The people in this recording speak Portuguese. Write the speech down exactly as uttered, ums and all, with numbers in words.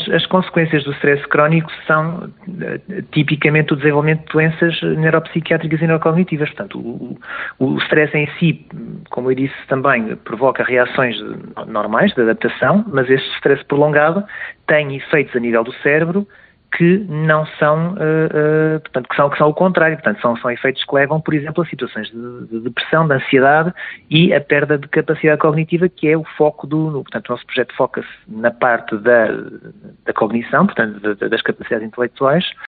as consequências do stress crónico são tipicamente o desenvolvimento de doenças neuropsiquiátricas e neurocognitivas. Portanto, o, o stress em si, como eu disse também, provoca reações normais de adaptação, mas este stress prolongado tem efeitos a nível do cérebro que não são, uh, uh, portanto, que são, que são o contrário. Portanto, são, são efeitos que levam, por exemplo, a situações de, de depressão, de ansiedade e a perda de capacidade cognitiva, que é o foco do... No, portanto, o nosso projeto foca-se na parte da, da cognição, portanto, de, das capacidades intelectuais,